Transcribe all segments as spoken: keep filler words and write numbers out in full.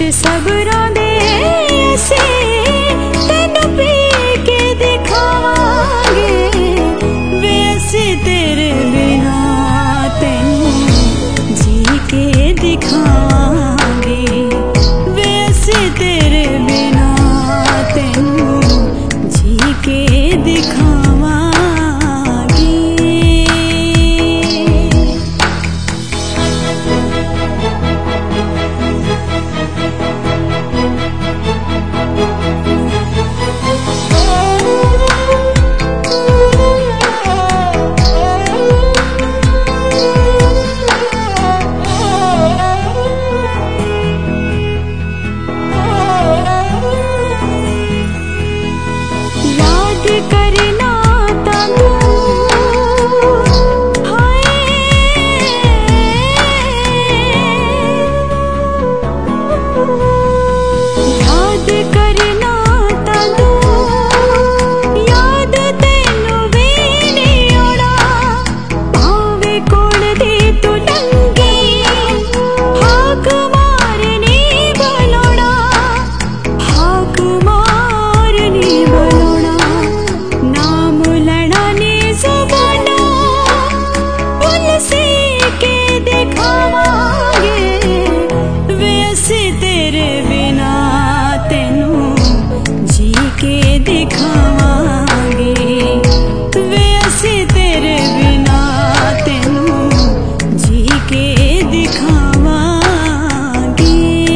सबरों दे असे तेनू पी के दिखावांगे वे असे तेरे बिना तेनू जी के दिखावांगे वे असे तेरे बिना तेनू जी के दिखावांगे। करना तू हाय याद करना तू याद तेनू भी नहीं आना भावे कोल दे तू लंगी हाक मारनी बोलोना हाक मारनी बोलोना नाम लड़ाने जुबाना उन से के दिखावांगे वे असे तेरे बिना तेनू जी के दिखावांगे वे असे तेरे बिना तेनू जी के दिखावांगे।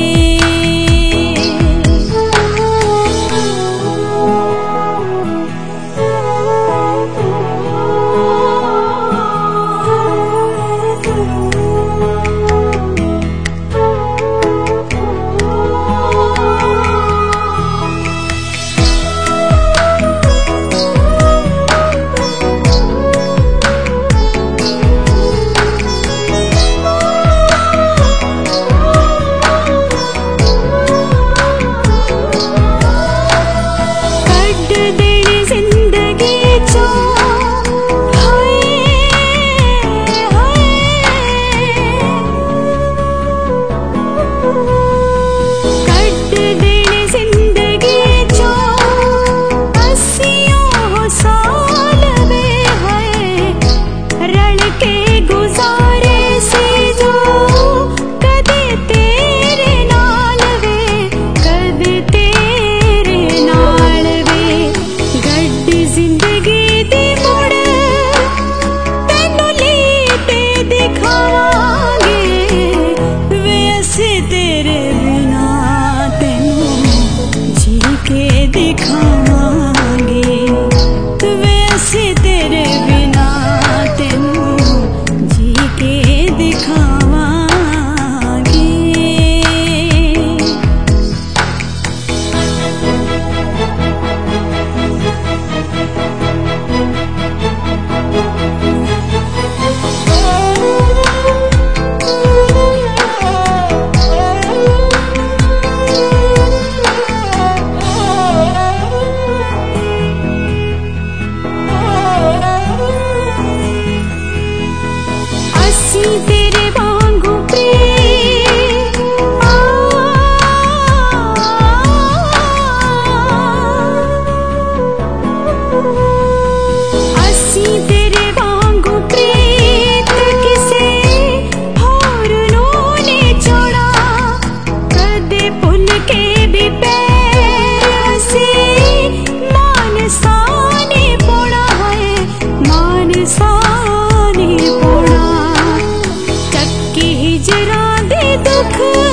तेरे वांगू प्रेम असी तेरे वांगू प्रीत किसे होर नू ने छोड़ा कदे भुल के भी पैर असी मानसा ने पौड़ा है मानसा ने पौड़ा हिजरा दे दुख